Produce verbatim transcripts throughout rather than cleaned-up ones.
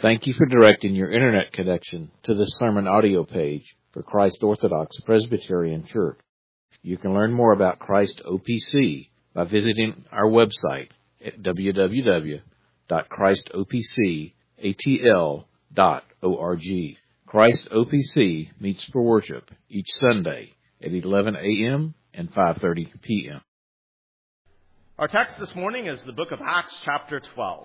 Thank you for directing your internet connection to this sermon audio page for Christ Orthodox Presbyterian Church. You can learn more about Christ O P C by visiting our website at w w w dot christ o p c a t l dot org. Christ O P C meets for worship each Sunday at eleven a.m. and five thirty p.m. Our text this morning is the book of Acts, chapter twelve.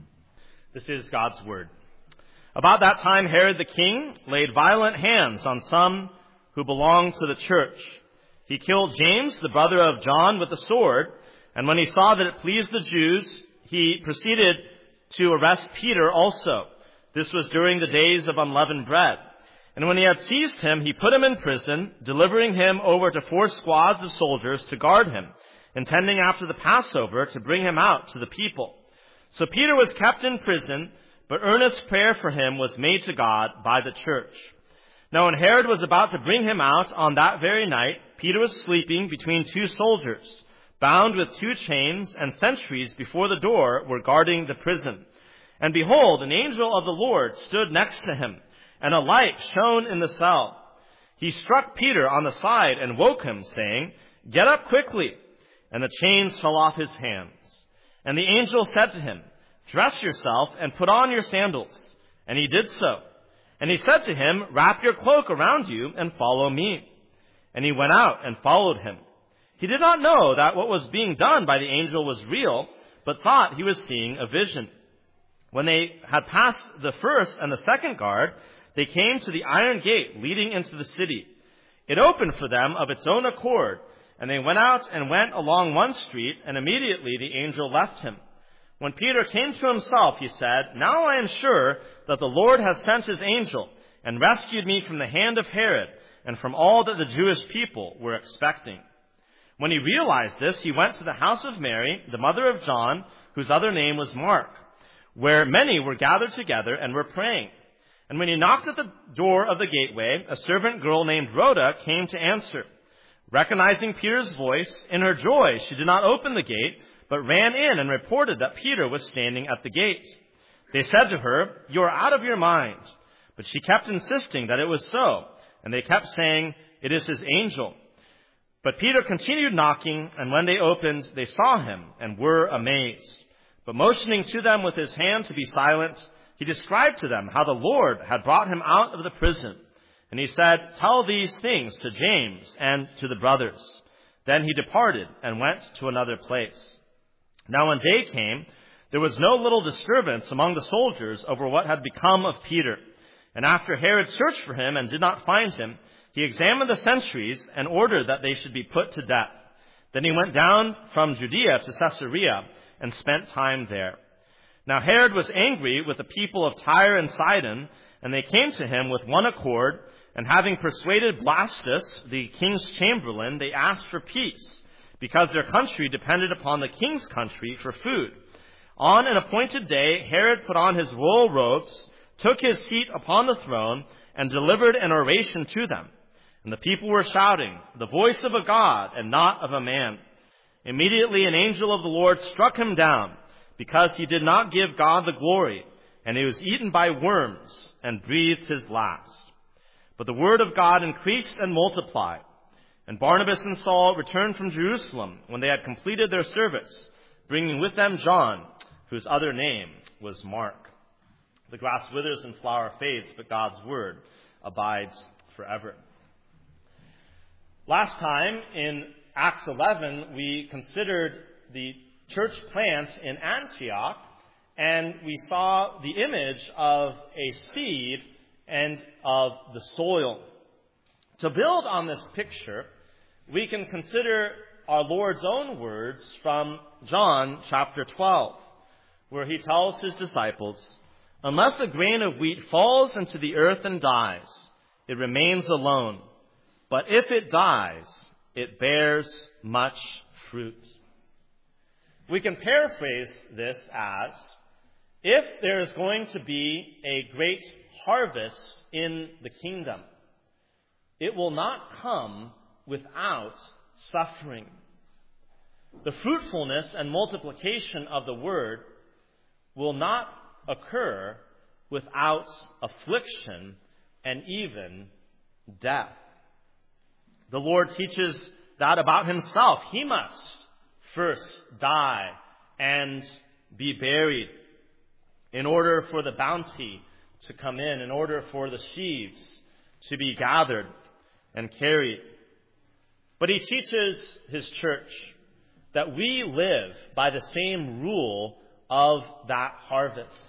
This is God's word. About that time, Herod the king laid violent hands on some who belonged to the church. He killed James, the brother of John, with a sword, and when he saw that it pleased the Jews, he proceeded to arrest Peter also. This was during the days of unleavened bread. And when he had seized him, he put him in prison, delivering him over to four squads of soldiers to guard him, intending after the Passover to bring him out to the people. So Peter was kept in prison, but earnest prayer for him was made to God by the church. Now when Herod was about to bring him out on that very night, Peter was sleeping between two soldiers, bound with two chains, and sentries before the door were guarding the prison. And behold, an angel of the Lord stood next to him, and a light shone in the cell. He struck Peter on the side and woke him, saying, "Get up quickly." And the chains fell off his hands. And the angel said to him, "Dress yourself and put on your sandals." And he did so. And he said to him, "Wrap your cloak around you and follow me." And he went out and followed him. He did not know that what was being done by the angel was real, but thought he was seeing a vision. When they had passed the first and the second guard, they came to the iron gate leading into the city. It opened for them of its own accord, and they went out and went along one street, and immediately the angel left him. When Peter came to himself, he said, "Now I am sure that the Lord has sent his angel and rescued me from the hand of Herod and from all that the Jewish people were expecting." When he realized this, he went to the house of Mary, the mother of John, whose other name was Mark, where many were gathered together and were praying. And when he knocked at the door of the gateway, a servant girl named Rhoda came to answer. Recognizing Peter's voice, in her joy she did not open the gate, but ran in and reported that Peter was standing at the gate. They said to her, "You are out of your mind." But she kept insisting that it was so, and they kept saying, "It is his angel." But Peter continued knocking, and when they opened, they saw him and were amazed. But motioning to them with his hand to be silent, he described to them how the Lord had brought him out of the prison. And he said, "Tell these things to James and to the brothers." Then he departed and went to another place. Now when day came, there was no little disturbance among the soldiers over what had become of Peter. And after Herod searched for him and did not find him, he examined the sentries and ordered that they should be put to death. Then he went down from Judea to Caesarea and spent time there. Now Herod was angry with the people of Tyre and Sidon, and they came to him with one accord, and having persuaded Blastus, the king's chamberlain, they asked for peace, because their country depended upon the king's country for food. On an appointed day, Herod put on his royal robes, took his seat upon the throne, and delivered an oration to them. And the people were shouting, "The voice of a God and not of a man." Immediately an angel of the Lord struck him down, because he did not give God the glory, and he was eaten by worms and breathed his last. But the word of God increased and multiplied. And Barnabas and Saul returned from Jerusalem when they had completed their service, bringing with them John, whose other name was Mark. The grass withers and flower fades, but God's word abides forever. Last time, in Acts eleven, we considered the church plant in Antioch, and we saw the image of a seed and of the soil. To build on this picture, we can consider our Lord's own words from John chapter twelve, where he tells his disciples, "Unless the grain of wheat falls into the earth and dies, it remains alone. But if it dies, it bears much fruit." We can paraphrase this as, if there is going to be a great harvest in the kingdom, it will not come without suffering. The fruitfulness and multiplication of the word will not occur without affliction and even death. The Lord teaches that about himself. He must first die and be buried in order for the bounty to come in, in order for the sheaves to be gathered and carried. But he teaches his church that we live by the same rule of that harvest,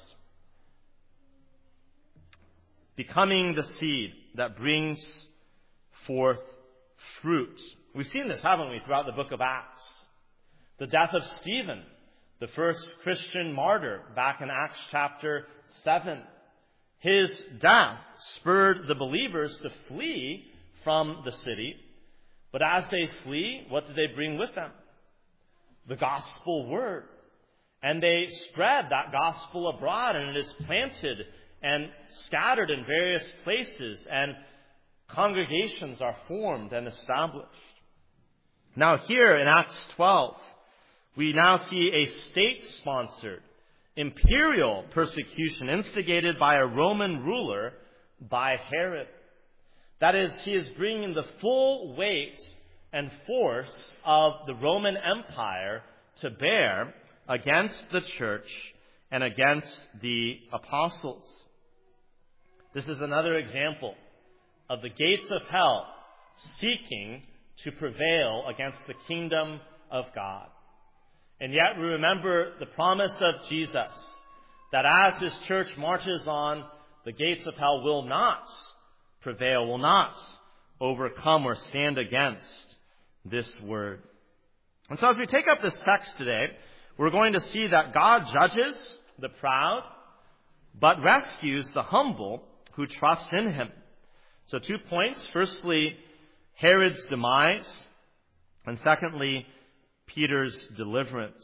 becoming the seed that brings forth fruit. We've seen this, haven't we, throughout the book of Acts? The death of Stephen, the first Christian martyr, back in Acts chapter seven. His death spurred the believers to flee from the city. But as they flee, what do they bring with them? The gospel word. And they spread that gospel abroad, and it is planted and scattered in various places, and congregations are formed and established. Now here in Acts twelve, we now see a state-sponsored, imperial persecution instigated by a Roman ruler, by Herod. That is, he is bringing the full weight and force of the Roman Empire to bear against the church and against the apostles. This is another example of the gates of hell seeking to prevail against the kingdom of God. And yet we remember the promise of Jesus that as his church marches on, the gates of hell will not prevail, will not overcome or stand against this word. And so as we take up this text today, we're going to see that God judges the proud, but rescues the humble who trust in him. So two points. Firstly, Herod's demise, and secondly, Peter's deliverance.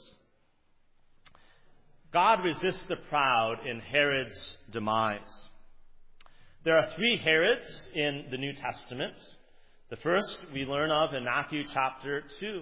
God resists the proud in Herod's demise. There are three Herods in the New Testament. The first we learn of in Matthew chapter two.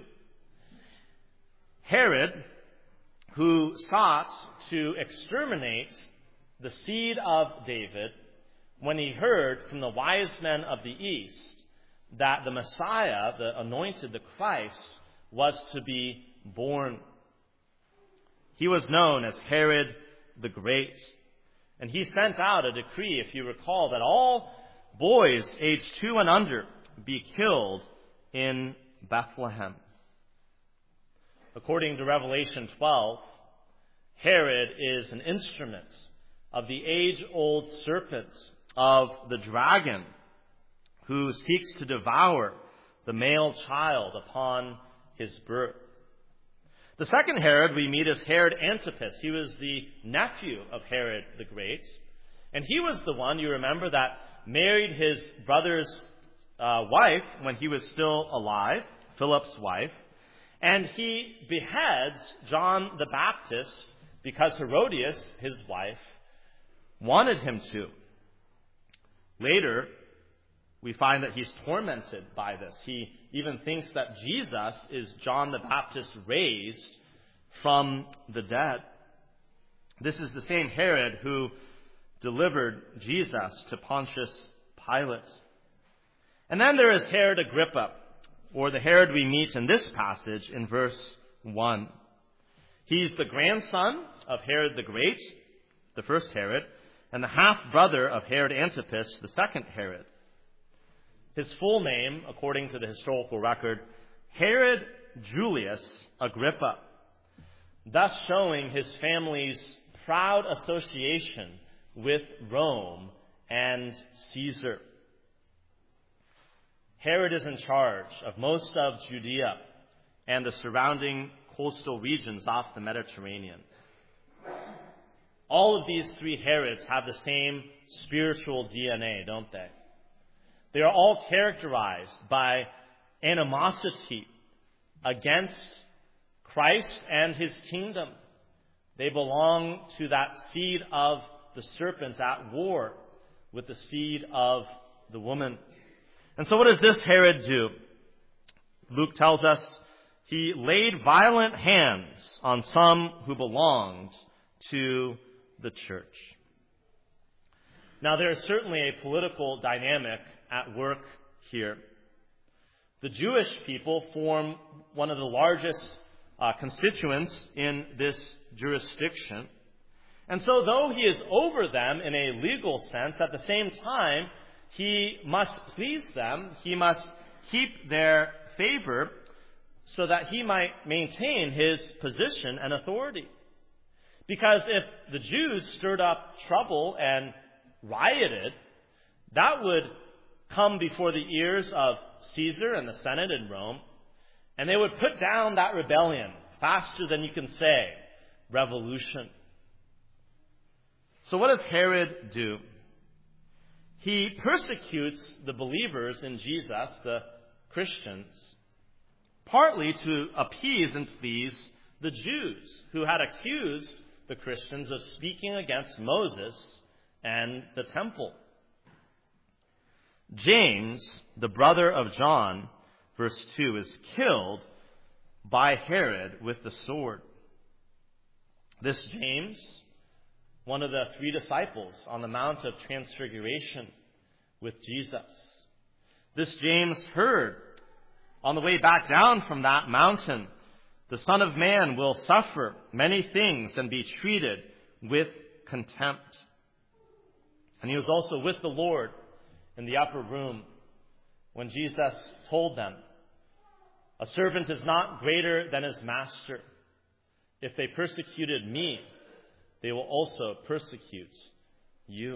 Herod, who sought to exterminate the seed of David when he heard from the wise men of the East that the Messiah, the anointed, the Christ, was to be born. He was known as Herod the Great. And he sent out a decree, if you recall, that all boys aged two and under be killed in Bethlehem. According to Revelation twelve, Herod is an instrument of the age-old serpent, of the dragon, who seeks to devour the male child upon his birth. The second Herod we meet is Herod Antipas. He was the nephew of Herod the Great. And he was the one, you remember, that married his brother's uh, wife when he was still alive, Philip's wife. And he beheads John the Baptist because Herodias, his wife, wanted him to. Later, we find that he's tormented by this. He even thinks that Jesus is John the Baptist raised from the dead. This is the same Herod who delivered Jesus to Pontius Pilate. And then there is Herod Agrippa, or the Herod we meet in this passage in verse one. He's the grandson of Herod the Great, the first Herod, and the half-brother of Herod Antipas, the second Herod. His full name, according to the historical record, Herod Julius Agrippa, thus showing his family's proud association with Rome and Caesar. Herod is in charge of most of Judea and the surrounding coastal regions off the Mediterranean. All of these three Herods have the same spiritual D N A, don't they? They are all characterized by animosity against Christ and his kingdom. They belong to that seed of the serpent at war with the seed of the woman. And so what does this Herod do? Luke tells us he laid violent hands on some who belonged to the church. Now, there is certainly a political dynamic at work here. The Jewish people form one of the largest uh, constituents in this jurisdiction. And so, though he is over them in a legal sense, at the same time, he must please them. He must keep their favor so that he might maintain his position and authority. Because if the Jews stirred up trouble and rioted, that would come before the ears of Caesar and the Senate in Rome, and they would put down that rebellion faster than you can say revolution. So what does Herod do? He persecutes the believers in Jesus, the Christians, partly to appease and please the Jews who had accused the Christians of speaking against Moses and the temple. James, the brother of John, verse two, is killed by Herod with the sword. This James, one of the three disciples on the Mount of Transfiguration with Jesus. This James heard on the way back down from that mountain, the Son of Man will suffer many things and be treated with contempt. And he was also with the Lord in the upper room when Jesus told them, "A servant is not greater than his master. If they persecuted me, they will also persecute you."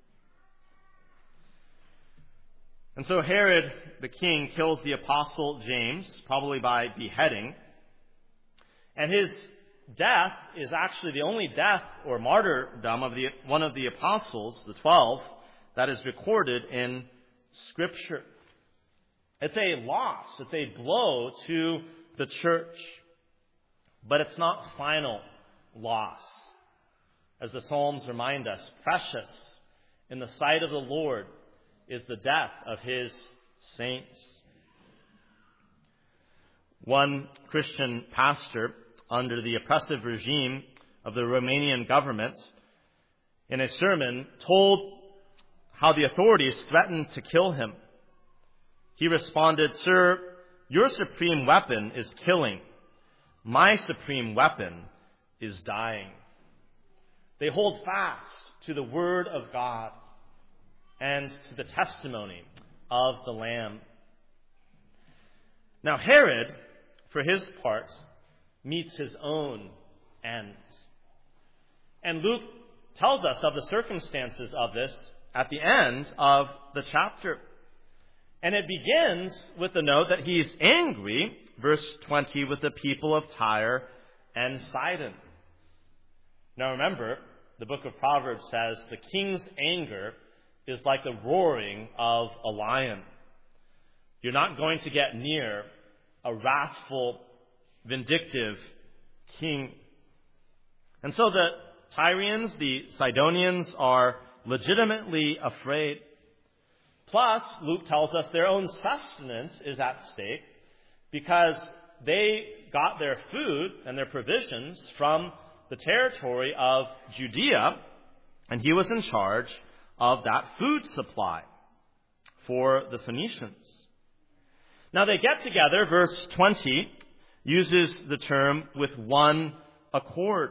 And so Herod, the king, kills the apostle James, probably by beheading. And his death is actually the only death or martyrdom of the, one of the apostles, the twelve, that is recorded in Scripture. It's a loss. It's a blow to the church. But it's not final loss. As the Psalms remind us, precious in the sight of the Lord is the death of his saints. One Christian pastor under the oppressive regime of the Romanian government, in a sermon, told how the authorities threatened to kill him. He responded, "Sir, your supreme weapon is killing. My supreme weapon is dying." They hold fast to the word of God and to the testimony of the Lamb. Now Herod, for his part, meets his own end. And Luke tells us of the circumstances of this at the end of the chapter. And it begins with the note that he's angry, verse twenty, with the people of Tyre and Sidon. Now remember, the book of Proverbs says the king's anger is like the roaring of a lion. You're not going to get near a wrathful, vindictive king. And so the Tyrians, the Sidonians, are legitimately afraid. Plus, Luke tells us their own sustenance is at stake because they got their food and their provisions from the territory of Judea, and he was in charge of that food supply for the Phoenicians. Now they get together, verse twenty uses the term with one accord.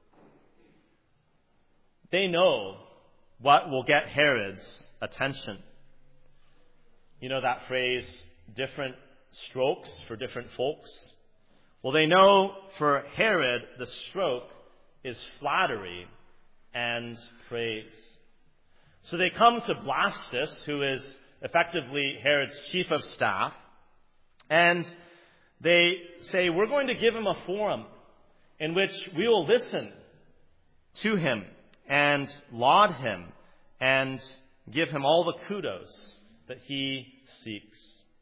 They know what will get Herod's attention. You know that phrase, different strokes for different folks? Well, they know for Herod, the stroke is flattery and praise. So they come to Blastus, who is effectively Herod's chief of staff, and they say, we're going to give him a forum in which we will listen to him and laud him and give him all the kudos that he seeks.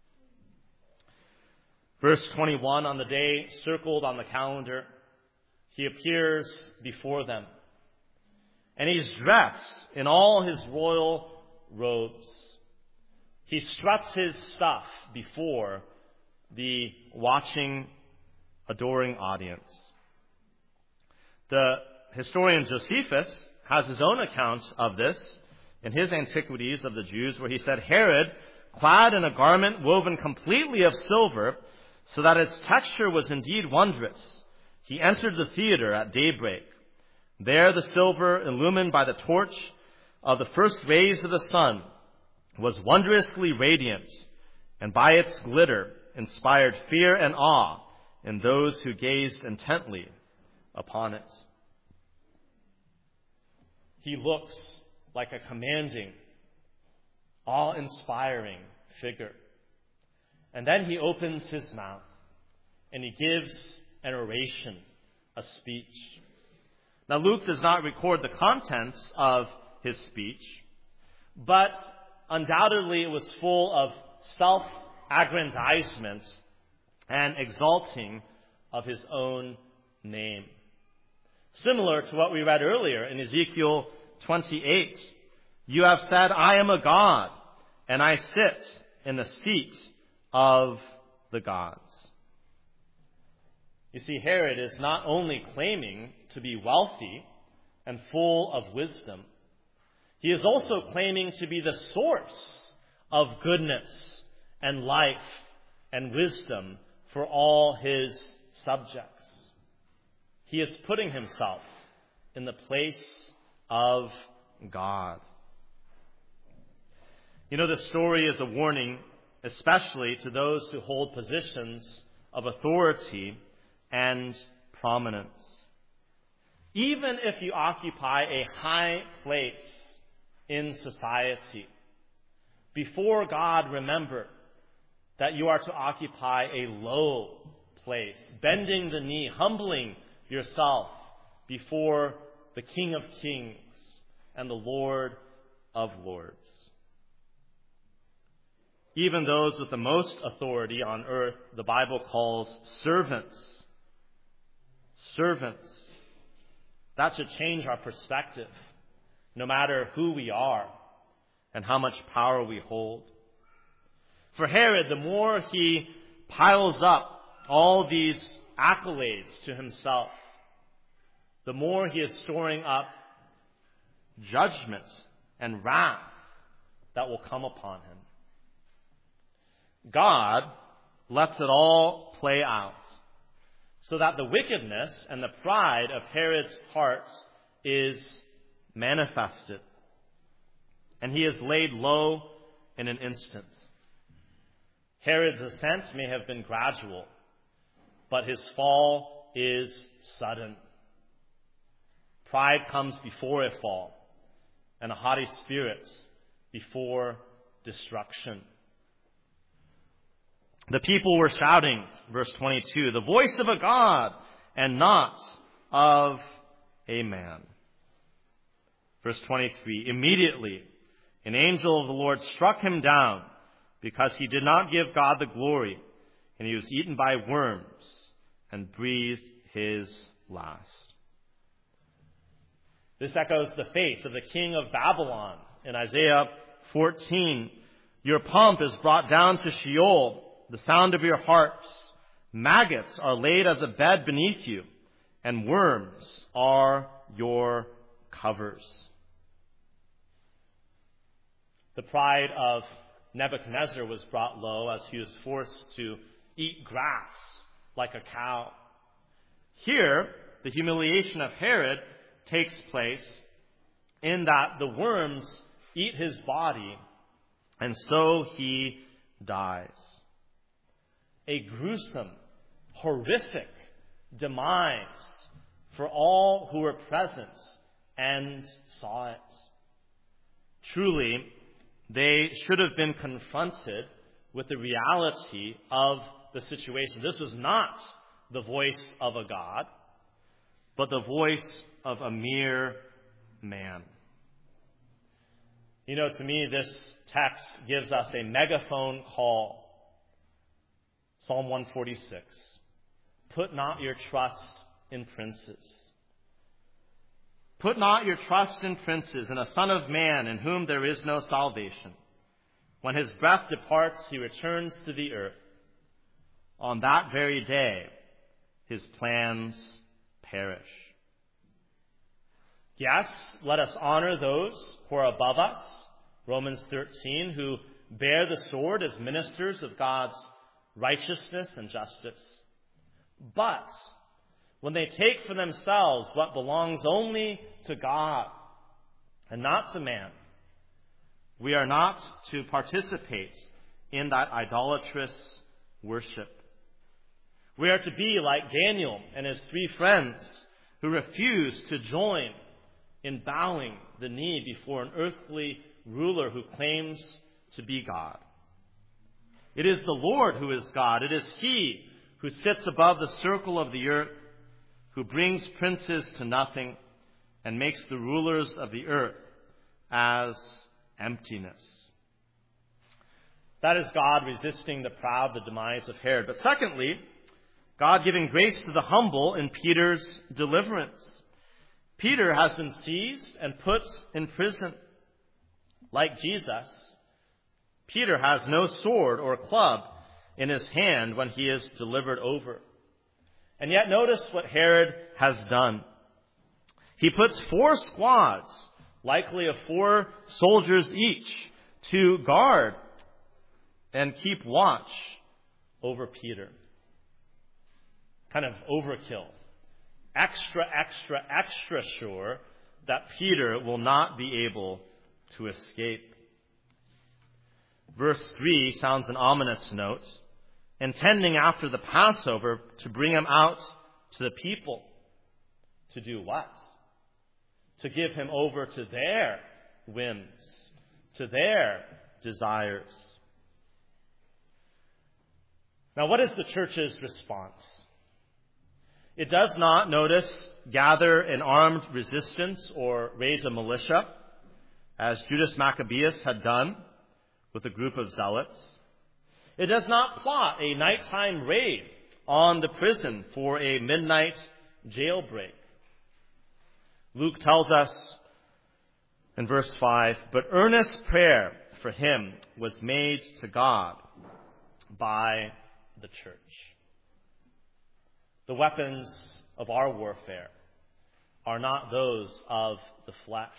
Verse twenty-one, on the day circled on the calendar, he appears before them. And he's dressed in all his royal robes. He struts his stuff before the watching, adoring audience. The historian Josephus has his own account of this in his Antiquities of the Jews, where he said, Herod, clad in a garment woven completely of silver, so that its texture was indeed wondrous, he entered the theater at daybreak. There the silver, illumined by the torch of the first rays of the sun, was wondrously radiant, and by its glitter inspired fear and awe in those who gazed intently upon it. He looks like a commanding, awe-inspiring figure. And then he opens his mouth and he gives an oration, a speech. Now, Luke does not record the contents of his speech, but undoubtedly it was full of self-aggrandizement and exalting of his own name. Similar to what we read earlier in Ezekiel twenty-eight. You have said, I am a God, and I sit in the seat of the gods. You see, Herod is not only claiming to be wealthy and full of wisdom, he is also claiming to be the source of goodness and life and wisdom for all his subjects. He is putting himself in the place of God. You know, this story is a warning, especially to those who hold positions of authority and prominence. Even if you occupy a high place in society, before God, remember that you are to occupy a low place, bending the knee, humbling yourself before the King of Kings and the Lord of Lords. Even those with the most authority on earth, the Bible calls servants. Servants. That should change our perspective, no matter who we are and how much power we hold. For Herod, the more he piles up all these accolades to himself, the more he is storing up judgment and wrath that will come upon him. God lets it all play out so that the wickedness and the pride of Herod's heart is manifested, and he is laid low in an instant. Herod's ascent may have been gradual, but his fall is sudden. Pride comes before a fall, and a haughty spirit before destruction. The people were shouting, verse twenty-two, the voice of a God and not of a man. Verse twenty-three, immediately an angel of the Lord struck him down because he did not give God the glory, and he was eaten by worms and breathed his last. This echoes the fate of the king of Babylon in Isaiah fourteen. Your pomp is brought down to Sheol, the sound of your harps. Maggots are laid as a bed beneath you, and worms are your covers. The pride of Nebuchadnezzar was brought low as he was forced to eat grass like a cow. Here, the humiliation of Herod takes place in that the worms eat his body, and so he dies. A gruesome, horrific demise for all who were present and saw it. Truly, they should have been confronted with the reality of the situation. This was not the voice of a God, but the voice of a mere man. You know, to me, this text gives us a megaphone call. Psalm one forty-six. Put not your trust in princes. Put not your trust in princes, in a son of man in whom there is no salvation. When his breath departs, he returns to the earth. On that very day, his plans perish. Yes, let us honor those who are above us, Romans thirteen, who bear the sword as ministers of God's righteousness and justice. But when they take for themselves what belongs only to God and not to man, we are not to participate in that idolatrous worship. We are to be like Daniel and his three friends who refused to join in bowing the knee before an earthly ruler who claims to be God. It is the Lord who is God. It is He who sits above the circle of the earth, who brings princes to nothing and makes the rulers of the earth as emptiness. That is God resisting the proud, the demise of Herod. But secondly, God giving grace to the humble in Peter's deliverance. Peter has been seized and put in prison. Like Jesus, Peter has no sword or club in his hand when he is delivered over. And yet notice what Herod has done. He puts four squads, likely of four soldiers each, to guard and keep watch over Peter. Kind of overkill. Extra, extra, extra sure that Peter will not be able to escape. Verse three sounds an ominous note, intending after the Passover to bring him out to the people. To do what? To give him over to their whims, to their desires. Now, what is the church's response? It does not, notice, gather an armed resistance or raise a militia, as Judas Maccabeus had done with a group of zealots. It does not plot a nighttime raid on the prison for a midnight jailbreak. Luke tells us in verse five, but earnest prayer for him was made to God by the church. The weapons of our warfare are not those of the flesh.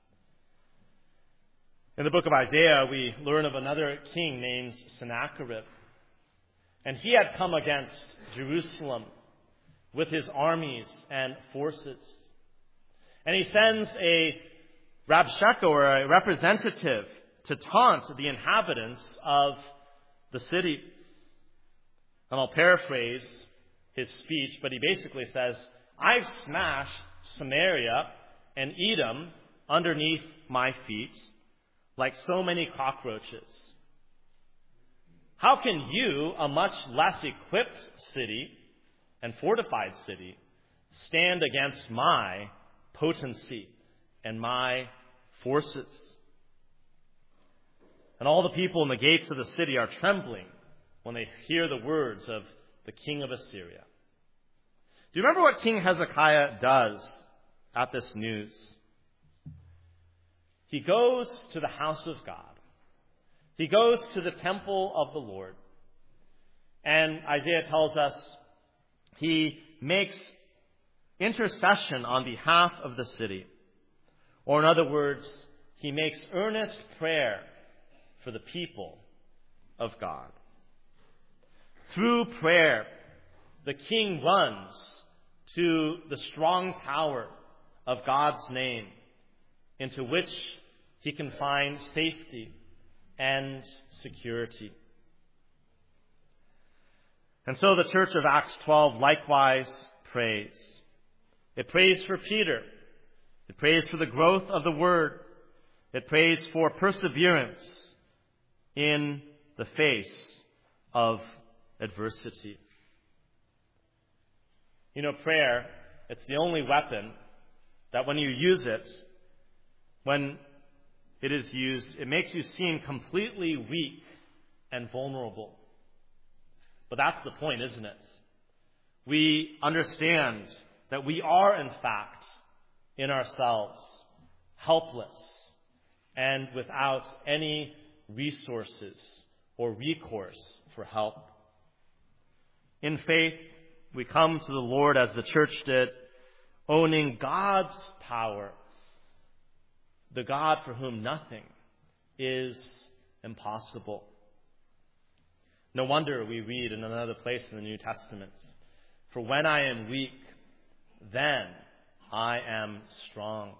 In the book of Isaiah, we learn of another king named Sennacherib. And he had come against Jerusalem with his armies and forces. And he sends a Rabshakeh, or a representative, to taunt the inhabitants of the city. And I'll paraphrase his speech, but he basically says, I've smashed Samaria and Edom underneath my feet like so many cockroaches. How can you, a much less equipped city and fortified city, stand against my potency and my forces? And all the people in the gates of the city are trembling when they hear the words of the king of Assyria. Do you remember what King Hezekiah does at this news? He goes to the house of God. He goes to the temple of the Lord. And Isaiah tells us he makes intercession on behalf of the city. Or in other words, he makes earnest prayer for the people of God. Through prayer, the king runs to the strong tower of God's name, into which he can find safety and security. And so the church of Acts twelve likewise prays. It prays for Peter. It prays for the growth of the word. It prays for perseverance in the face of adversity. You know, prayer, it's the only weapon that when you use it, when it is used, it makes you seem completely weak and vulnerable. But that's the point, isn't it? We understand that we are, in fact, in ourselves, helpless and without any resources or recourse for help. In faith, we come to the Lord as the church did, owning God's power the God for whom nothing is impossible. No wonder we read in another place in the New Testament, "For when I am weak, then I am strong."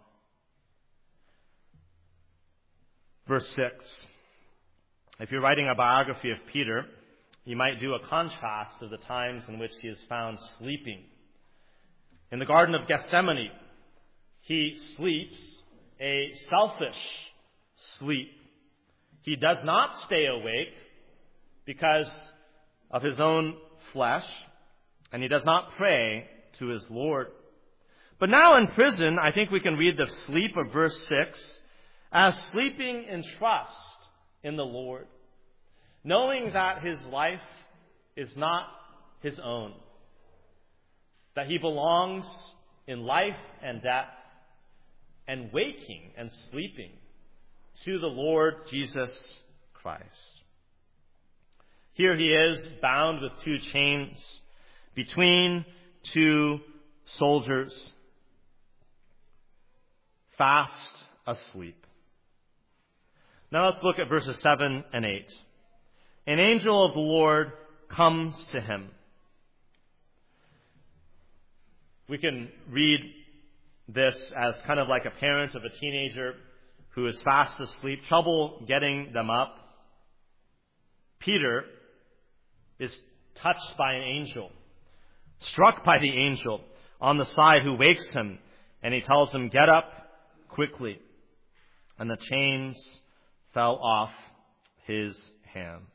Verse six. If you're writing a biography of Peter, you might do a contrast of the times in which he is found sleeping. In the Garden of Gethsemane, he sleeps a selfish sleep. He does not stay awake because of his own flesh, and he does not pray to his Lord. But now in prison, I think we can read the sleep of verse six as sleeping in trust in the Lord, knowing that his life is not his own, that he belongs in life and death, and waking and sleeping to the Lord Jesus Christ. Here he is, bound with two chains between two soldiers, fast asleep. Now let's look at verses seven and eight. An angel of the Lord comes to him. We can read this as kind of like a parent of a teenager who is fast asleep, trouble getting them up. Peter is touched by an angel, struck by the angel on the side, who wakes him, and he tells him, "Get up quickly." And the chains fell off his hands.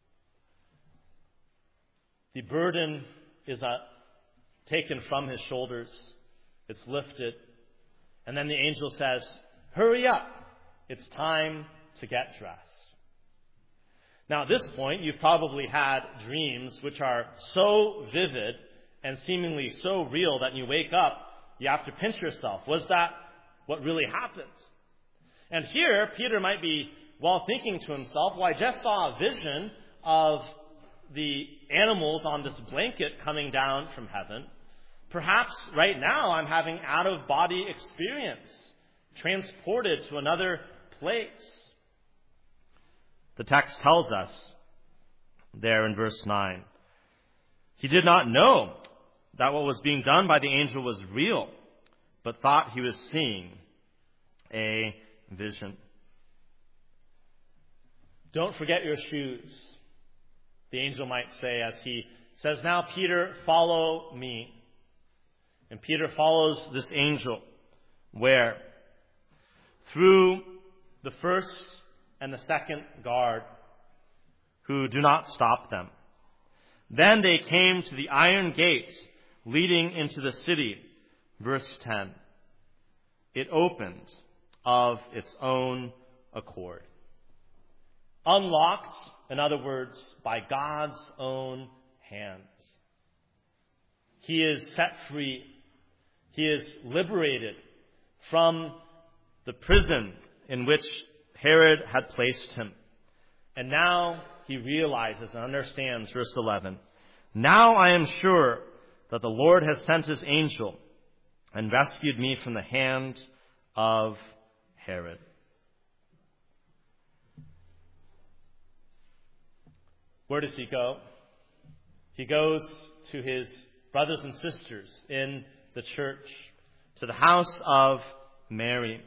The burden is uh, taken from his shoulders. It's lifted. And then the angel says, "Hurry up. It's time to get dressed." Now, at this point, you've probably had dreams which are so vivid and seemingly so real that when you wake up, you have to pinch yourself. Was that what really happened? And here, Peter might be, well, thinking to himself, well, I just saw a vision of the animals on this blanket coming down from heaven. Perhaps right now I'm having out-of-body experience, transported to another place. The text tells us there in verse nine, he did not know that what was being done by the angel was real, but thought he was seeing a vision. Don't forget your shoes, the angel might say as he says, "Now, Peter, follow me." And Peter follows this angel. Where? Through the first and the second guard, who do not stop them. Then they came to the iron gate leading into the city. Verse ten. It opened of its own accord. Unlocked, in other words, by God's own hand. He is set free. He is liberated from the prison in which Herod had placed him. And now he realizes and understands, verse eleven, "Now I am sure that the Lord has sent his angel and rescued me from the hand of Herod." Where does he go? He goes to his brothers and sisters in the church, to the house of Mary.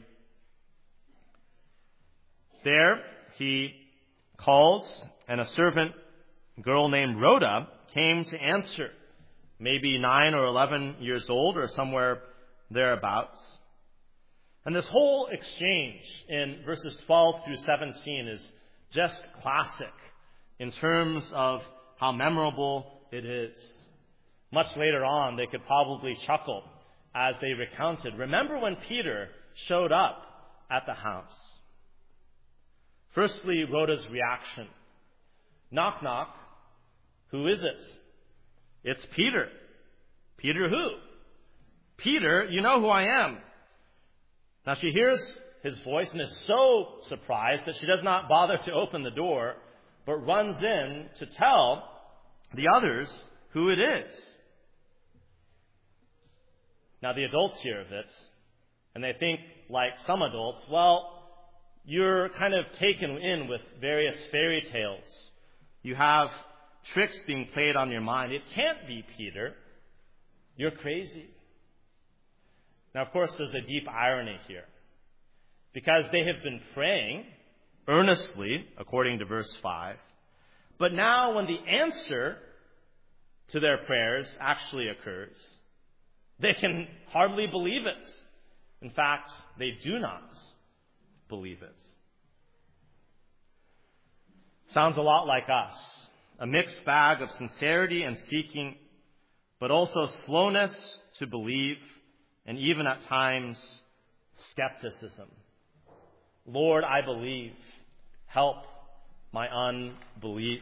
There he calls, and a servant girl named Rhoda came to answer, maybe nine or eleven years old or somewhere thereabouts. And this whole exchange in verses twelve through seventeen is just classic in terms of how memorable it is. Much later on, they could probably chuckle as they recounted, "Remember when Peter showed up at the house?" Firstly, Rhoda's reaction. "Knock, knock. Who is it?" "It's Peter." "Peter who?" "Peter, you know who I am." Now she hears his voice and is so surprised that she does not bother to open the door, but runs in to tell the others who it is. Now the adults hear of it, And they think, like some adults, well, you're kind of taken in with various fairy tales. You have tricks being played on your mind. It can't be, Peter. You're crazy. Now, of course, there's a deep irony here, because they have been praying earnestly, according to verse five. But now when the answer to their prayers actually occurs, they can hardly believe it. In fact, they do not believe it. Sounds a lot like us. A mixed bag of sincerity and seeking, but also slowness to believe, and even at times, skepticism. Lord, I believe. Help my unbelief.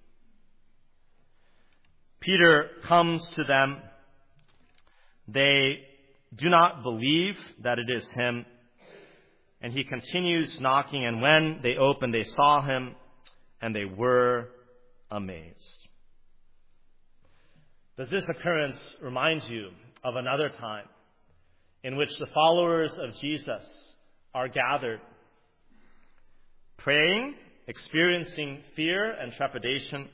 Peter comes to them. They do not believe that it is him. And he continues knocking, and when they opened, they saw him, and they were amazed. Does this occurrence remind you of another time in which the followers of Jesus are gathered, praying, experiencing fear and trepidation?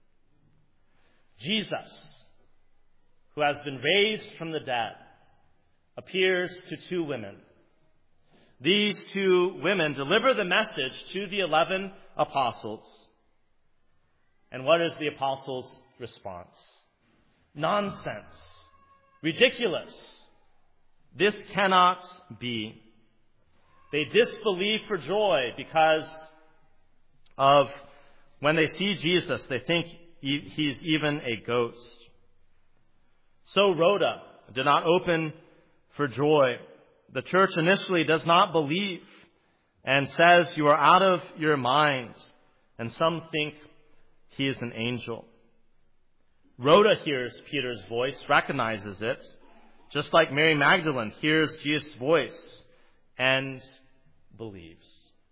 Jesus, who has been raised from the dead, appears to two women. These two women deliver the message to the eleven apostles. And what is the apostles' response? Nonsense. Ridiculous. This cannot be. They disbelieve for joy because of when they see Jesus, they think he's even a ghost. So Rhoda did not open for joy. The church initially does not believe and says, you are out of your mind. And some think he is an angel. Rhoda hears Peter's voice, recognizes it, just like Mary Magdalene hears Jesus' voice and believes.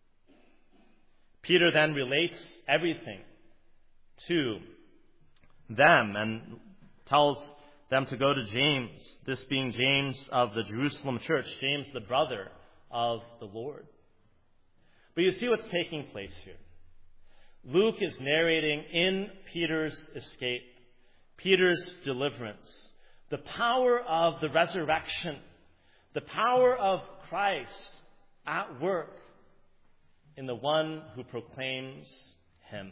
Peter then relates everything to them and tells them to go to James, this being James of the Jerusalem church, James the brother of the Lord. But you see what's taking place here. Luke is narrating in Peter's escape, Peter's deliverance, the power of the resurrection, the power of Christ at work in the one who proclaims him.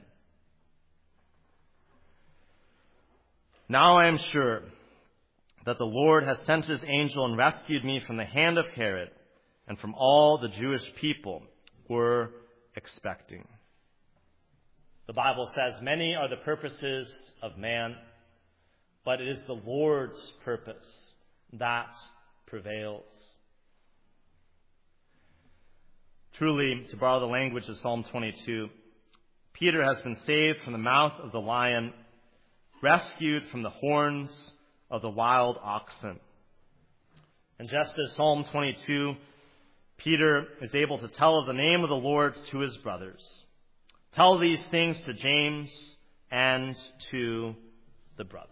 Now I am sure that the Lord has sent his angel and rescued me from the hand of Herod and from all the Jewish people were expecting. The Bible says, many are the purposes of man, but it is the Lord's purpose that prevails. Truly, to borrow the language of Psalm twenty-two, Peter has been saved from the mouth of the lion, rescued from the horns of the wild oxen. And just as Psalm twenty-two, Peter is able to tell of the name of the Lord to his brothers. Tell these things to James and to the brothers.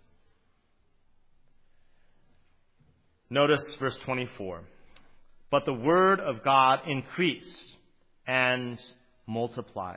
Notice verse twenty-four. But the word of God increased and multiplied.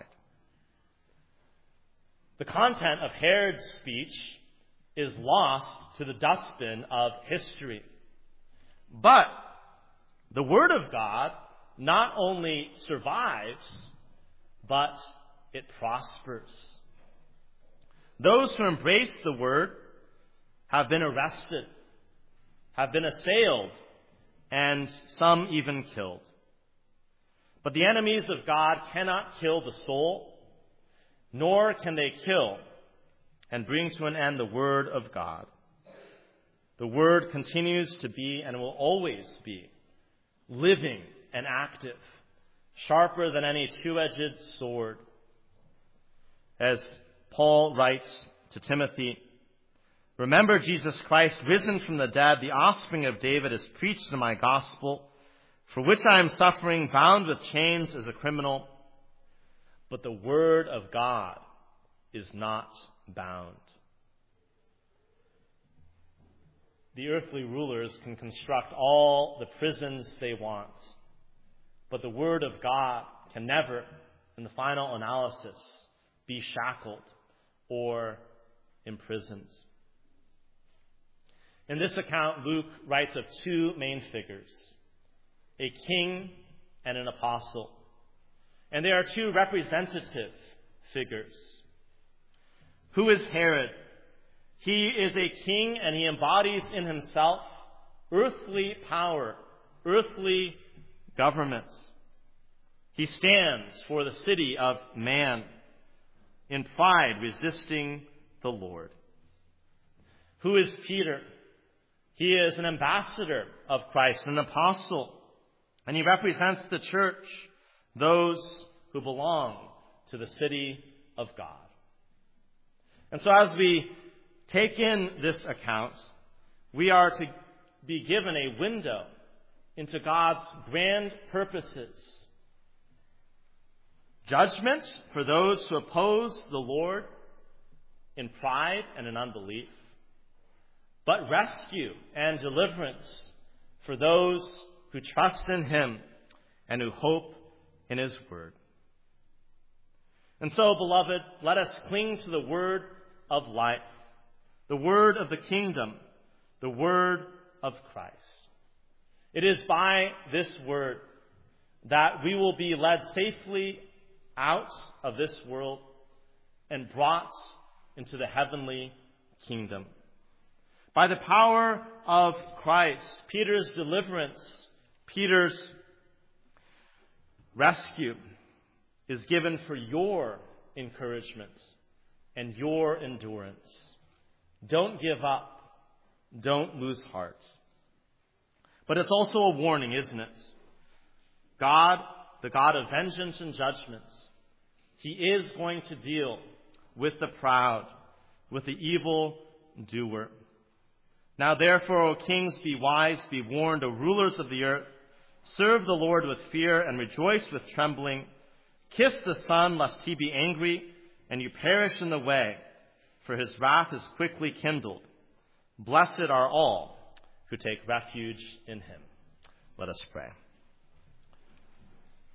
The content of Herod's speech is lost to the dustbin of history. But the word of God not only survives, but it prospers. Those who embrace the word have been arrested, have been assailed, and some even killed. But the enemies of God cannot kill the soul, nor can they kill and bring to an end the word of God. The word continues to be and will always be living and active, sharper than any two-edged sword. As Paul writes to Timothy, remember Jesus Christ, risen from the dead, the offspring of David, is preached in my gospel, for which I am suffering, bound with chains as a criminal. But the word of God is not bound. the earthly rulers can construct all the prisons they want, but the Word of God can never, in the final analysis, be shackled or imprisoned. In this account, Luke writes of two main figures, a king and an apostle. And they are two representative figures. Who is Herod? He is a king, and he embodies in himself earthly power, earthly government. He stands for the city of man, in pride resisting the Lord. Who is Peter? He is an ambassador of Christ, an apostle, and he represents the church, those who belong to the city of God. And so as we take in this account, we are to be given a window into God's grand purposes. Judgment for those who oppose the Lord in pride and in unbelief, but rescue and deliverance for those who trust in him and who hope in his word. And so, beloved, let us cling to the word of life, the word of the kingdom, the word of Christ. It is by this word that we will be led safely out of this world and brought into the heavenly kingdom. By the power of Christ, Peter's deliverance, Peter's rescue is given for your encouragement and your endurance. Don't give up. Don't lose heart. But it's also a warning, isn't it? God, the God of vengeance and judgment, he is going to deal with the proud, with the evil doer. Now therefore, O kings, be wise, be warned, O rulers of the earth. Serve the Lord with fear and rejoice with trembling. Kiss the Son, lest he be angry, and you perish in the way, for his wrath is quickly kindled. Blessed are all who take refuge in him. Let us pray.